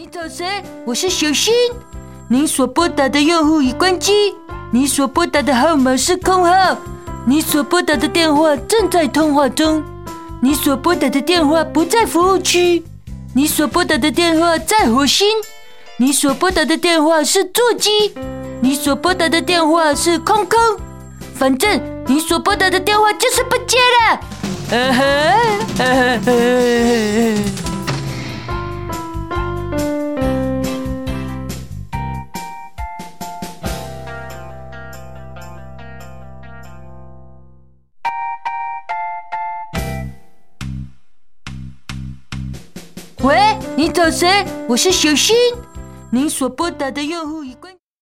找谁？我是小新。您所拨打的用户已关机。你所拨打的号码是空号。你所拨打的电话正在通话中。你所拨打的电话不在服务区。你所拨打的电话在火星。你所拨打的电话是座机。你所拨打的电话是空空。反正你所拨打的电话就是不接了。喂，你找谁？我是小新。您所拨打的用户已关。